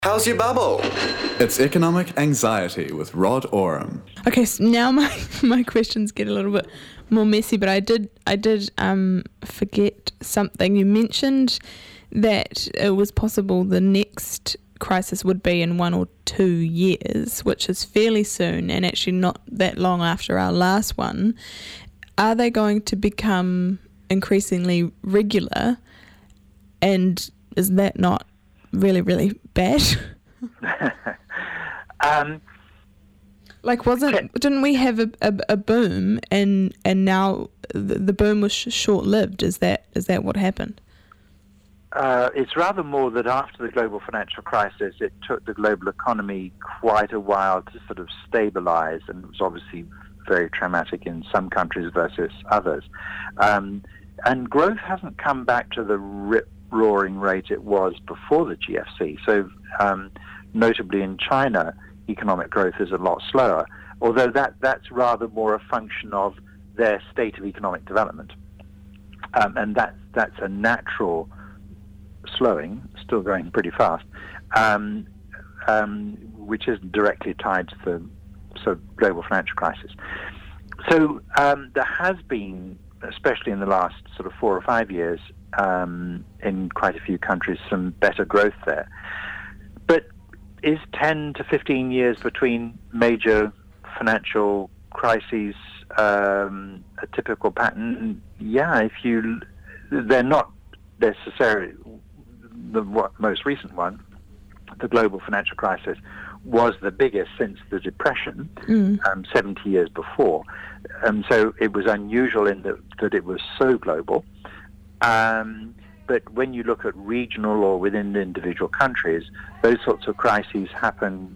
How's your bubble? It's Economic Anxiety with Rod Oram. Okay, so now my questions get a little bit more messy, but I did forget something. You mentioned that it was possible the next crisis would be in 1 or 2 years, which is fairly soon and actually not that long after our last one. Are they going to become increasingly regular? And is that not really, really bad? Didn't we have a boom and now the boom was short-lived? Is that what happened? It's rather more that after the global financial crisis, it took the global economy quite a while to sort of stabilize, and it was obviously very traumatic in some countries versus others. And growth hasn't come back to the rip-roaring rate it was before the GFC. So notably in China, economic growth is a lot slower, although that's rather more a function of their state of economic development. And that's a natural slowing, still going pretty fast, which isn't directly tied to the sort of global financial crisis. So there has been, especially in the last sort of 4 or 5 years, in quite a few countries, some better growth there. But is 10 to 15 years between major financial crises a typical pattern? Yeah, they're not necessarily. The most recent one, the global financial crisis, was the biggest since the Depression, 70 years before. So it was unusual in that it was so global. But when you look at regional or within the individual countries, those sorts of crises happen,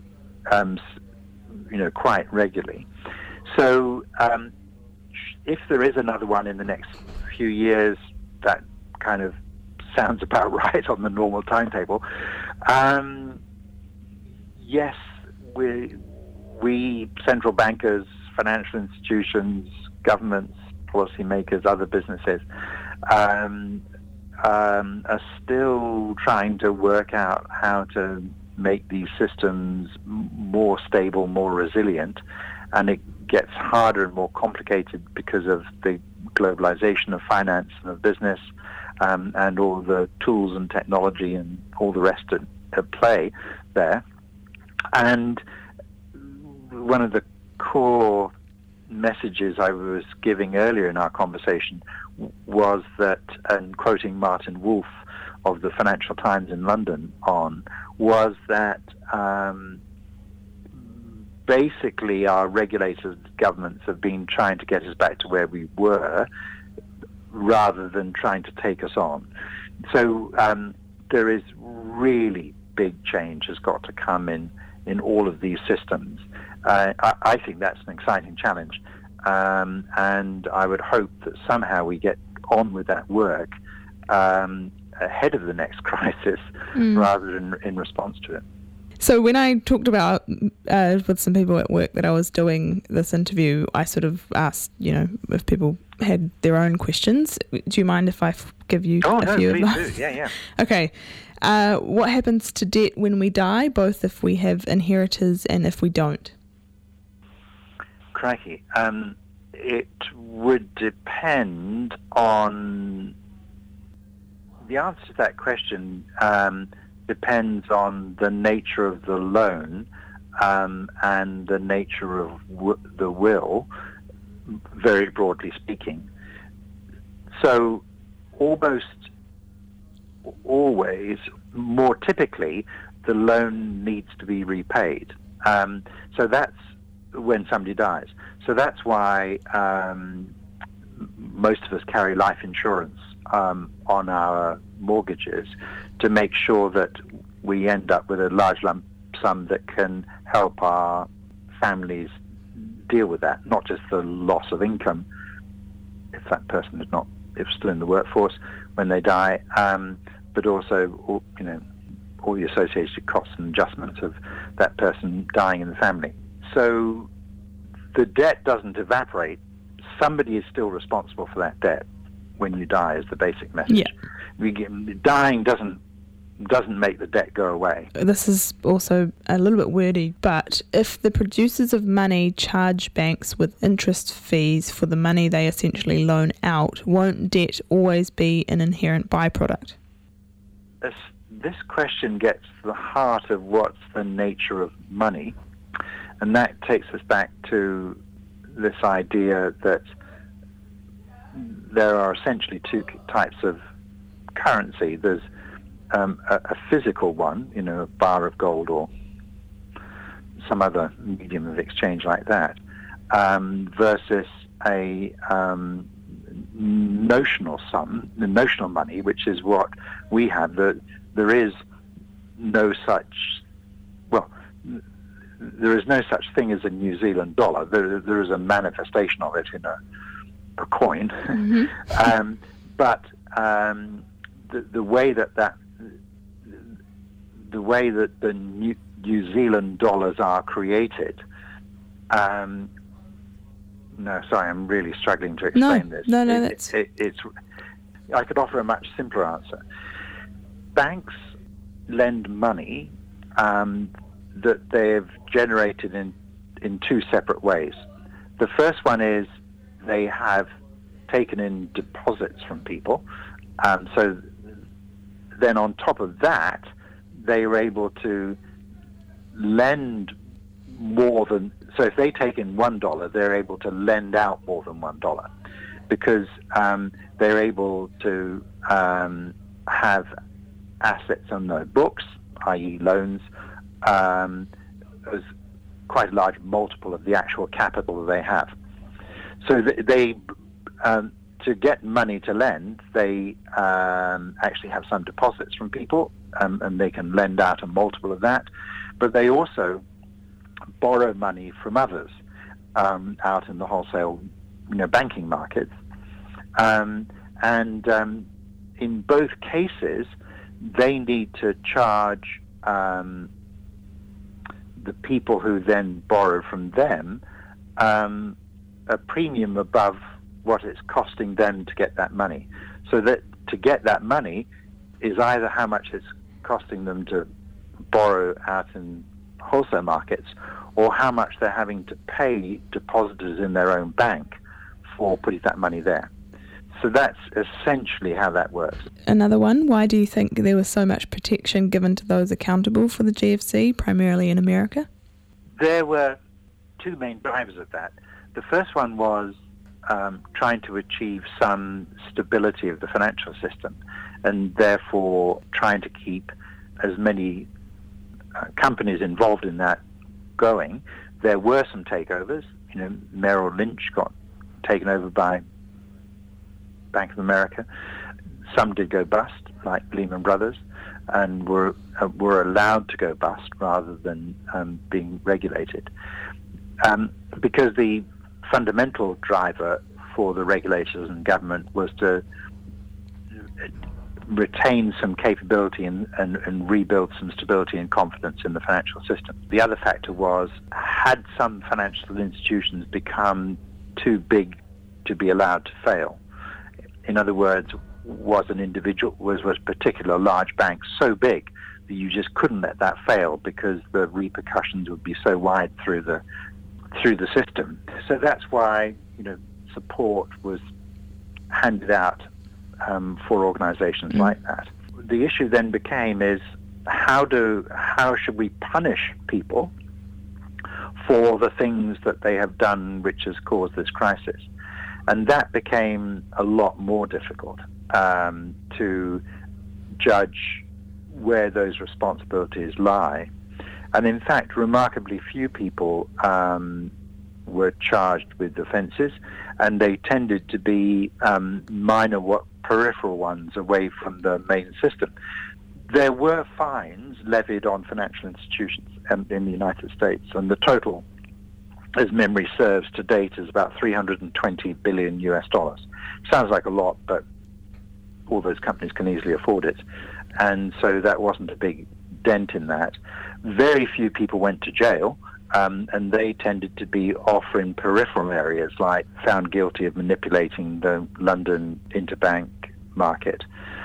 quite regularly. So if there is another one in the next few years, that kind of sounds about right on the normal timetable. Yes, we central bankers, financial institutions, governments, policymakers, other businesses are still trying to work out how to make these systems more stable, more resilient, and it gets harder and more complicated because of the globalization of finance and of business, and all the tools and technology and all the rest at play there. And one of the core messages I was giving earlier in our conversation was that, and quoting Martin Wolf of the Financial Times in London was that basically our regulators, governments, have been trying to get us back to where we were rather than trying to take us on. So there is really big change has got to come in all of these systems. I think that's an exciting challenge. And I would hope that somehow we get on with that work ahead of the next crisis rather than in response to it. So when I talked about with some people at work that I was doing this interview, I sort of asked, if people had their own questions. Do you mind if I give you a few of those? Please do. Yeah. Okay. What happens to debt when we die, both if we have inheritors and if we don't? Crikey. It would depend on... The answer to that question depends on the nature of the loan and the nature of the will, very broadly speaking. So almost always, more typically, the loan needs to be repaid. So that's when somebody dies. So that's why most of us carry life insurance on our mortgages to make sure that we end up with a large lump sum that can help our families deal with that, not just the loss of income if that person is not, if still in the workforce when they die, but also all the associated costs and adjustments of that person dying in the family. So the debt doesn't evaporate. Somebody is still responsible for that debt when you die, is the basic message. Yeah. Dying doesn't doesn't make the debt go away. This is also a little bit wordy, but if the producers of money charge banks with interest fees for the money they essentially loan out, won't debt always be an inherent byproduct? This question gets to the heart of what's the nature of money, and that takes us back to this idea that there are essentially two types of currency. There's a physical one, a bar of gold or some other medium of exchange like that, versus a notional sum, the notional money, which is what we have. There is no such thing as a New Zealand dollar. There is a manifestation of it in a coin, Mm-hmm. but the way that the New Zealand dollars are created. No, sorry, I'm really struggling to explain this. No, it's. I could offer a much simpler answer. Banks lend money that they've generated in two separate ways. The first one is they have taken in deposits from people. So then on top of that, they are able to lend more than... So if they take in $1, they're able to lend out more than $1 because they're able to have assets on their books, i.e. loans, as quite a large multiple of the actual capital that they have. So they to get money to lend, they actually have some deposits from people, and they can lend out a multiple of that. But they also borrow money from others out in the wholesale, banking markets. And in both cases, they need to charge the people who then borrow from them a premium above what it's costing them to get that money. So that to get that money is either how much it's costing them to borrow out in wholesale markets or how much they're having to pay depositors in their own bank for putting that money there. So that's essentially how that works. Another one, why do you think there was so much protection given to those accountable for the GFC, primarily in America? There were two main drivers of that. The first one was trying to achieve some stability of the financial system and therefore trying to keep as many companies involved in that going. There were some takeovers. Merrill Lynch got taken over by Bank of America. Some did go bust, like Lehman Brothers, and were allowed to go bust rather than being regulated. Because the fundamental driver for the regulators and government was to retain some capability and rebuild some stability and confidence in the financial system. The other factor was, had some financial institutions become too big to be allowed to fail? In other words, was a particular large bank so big that you just couldn't let that fail because the repercussions would be so wide through the system. So that's why support was handed out for organizations like that. The issue then became is how should we punish people for the things that they have done which has caused this crisis? And that became a lot more difficult to judge where those responsibilities lie. And in fact, remarkably few people were charged with offences, and they tended to be minor, peripheral ones away from the main system. There were fines levied on financial institutions in the United States, and the total, as memory serves, to date is about $320 billion US. Sounds like a lot, but all those companies can easily afford it. And so that wasn't a big dent in that. Very few people went to jail, and they tended to be off in peripheral areas, like found guilty of manipulating the London interbank market.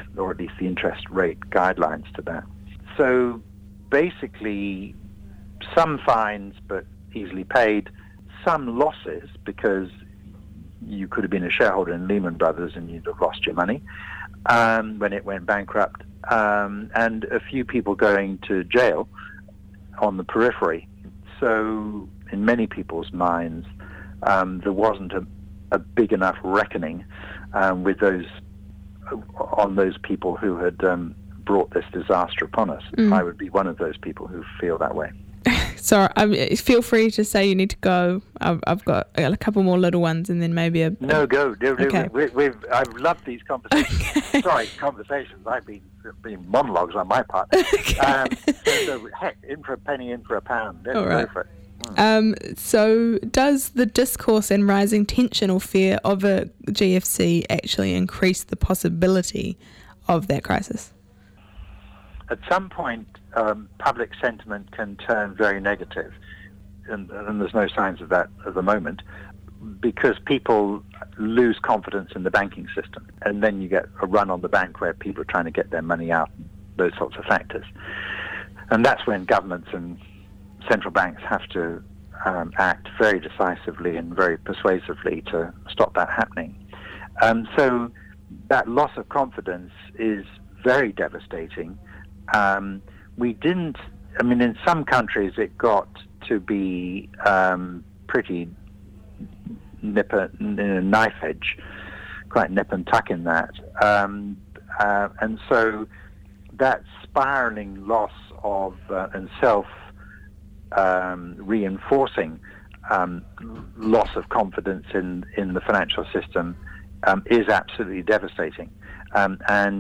or at least the interest rate guidelines to that. So basically, some fines but easily paid, some losses because you could have been a shareholder in Lehman Brothers and you'd have lost your money when it went bankrupt, and a few people going to jail on the periphery. So in many people's minds, there wasn't a big enough reckoning with those people who had brought this disaster upon us. I would be one of those people who feel that way. So feel free to say you need to go. I've got a couple more little ones, and then maybe No, go. Okay. I've loved these conversations. Okay. Sorry, conversations. I've been monologues on my part. Okay. So heck, in for a penny, in for a pound. Let's All right. go for it. So does the discourse and rising tension or fear of a GFC actually increase the possibility of that crisis? At some point, public sentiment can turn very negative, and there's no signs of that at the moment, because people lose confidence in the banking system, and then you get a run on the bank where people are trying to get their money out, those sorts of factors. And that's when governments and central banks have to act very decisively and very persuasively to stop that happening. So that loss of confidence is very devastating. In some countries it got to be pretty knife edge, quite nip and tuck in that. And so that spiraling loss of and self-reinforcing loss of confidence in the financial system is absolutely devastating. As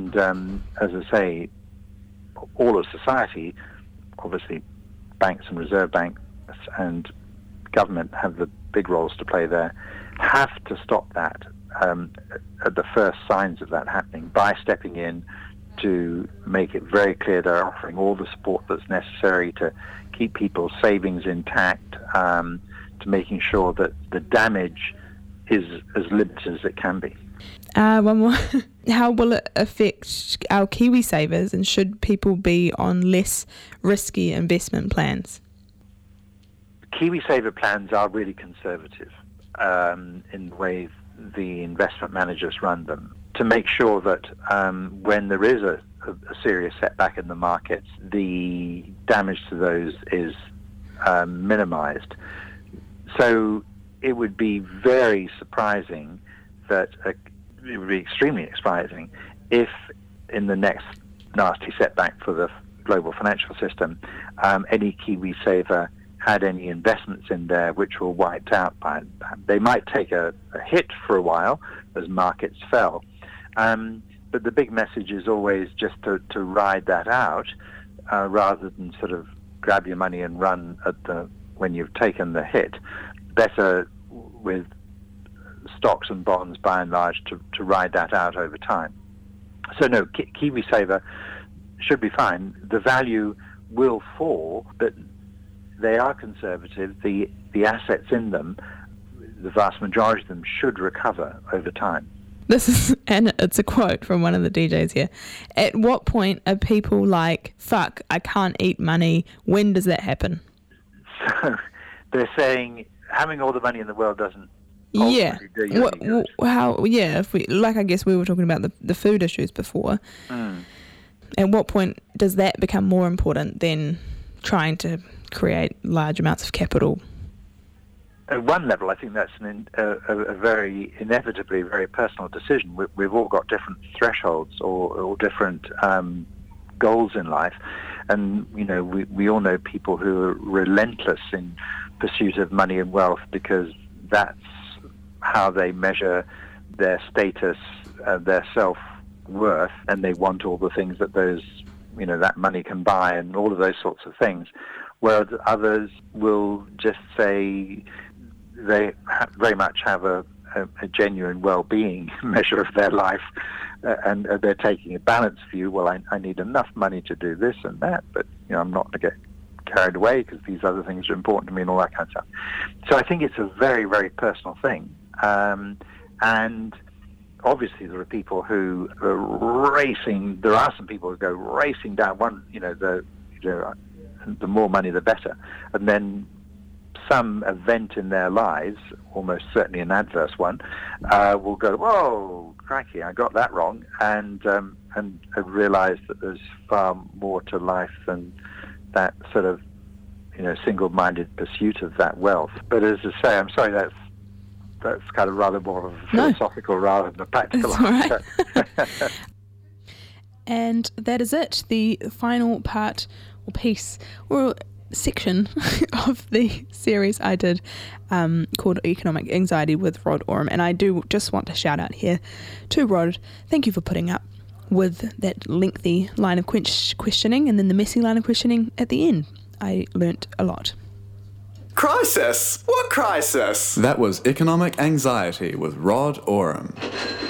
I say, all of society, obviously banks and reserve banks and government have the big roles to play there, have to stop that at the first signs of that happening by stepping in to make it very clear they're offering all the support that's necessary to keep people's savings intact, to making sure that the damage is as limited as it can be. One more. How will it affect our Kiwi savers, and should people be on less risky investment plans? Kiwi saver plans are really conservative in the way the investment managers run them, to make sure that when there is a serious setback in the markets, the damage to those is minimized. So it would be very surprising it would be extremely surprising if in the next nasty setback for the global financial system, any Kiwi saver had any investments in there which were wiped out by that. They might take a hit for a while as markets fell, but the big message is always just to ride that out rather than sort of grab your money and run when you've taken the hit. Better with stocks and bonds, by and large, to ride that out over time. So no, Kiwi saver should be fine. The value will fall, but they are conservative. The assets in them, the vast majority of them, should recover over time. And it's a quote from one of the DJs here. At what point are people like, fuck, I can't eat money? When does that happen? So they're saying having all the money in the world doesn't Yeah. do you any good. If we, like, I guess we were talking about the food issues before. At what point does that become more important than trying to create large amounts of capital? At one level, I think that's a very inevitably very personal decision. We've all got different thresholds or different goals in life, and we all know people who are relentless in pursuit of money and wealth because that's how they measure their status, their self-worth, and they want all the things that that money can buy and all of those sorts of things. Whereas others will just say they very much have a genuine well-being measure of their life, and they're taking a balanced view. Well, I need enough money to do this and that, but I'm not going to get carried away because these other things are important to me and all that kind of stuff. So I think it's a very, very personal thing. And obviously there are people who are racing. There are some people who go racing down the more money the better, and then some event in their lives, almost certainly an adverse one, will go, whoa, crikey, I got that wrong, and realise that there's far more to life than that sort of single-minded pursuit of that wealth. But as I say, I'm sorry, that's kind of rather more of a philosophical rather than a practical answer. Right. And that is it, the final part or piece or section of the series I did called Economic Anxiety with Rod Oram. And I do just want to shout out here to Rod. Thank you for putting up with that lengthy line of questioning and then the messy line of questioning at the end. I learnt a lot. Crisis? What crisis? That was Economic Anxiety with Rod Oram.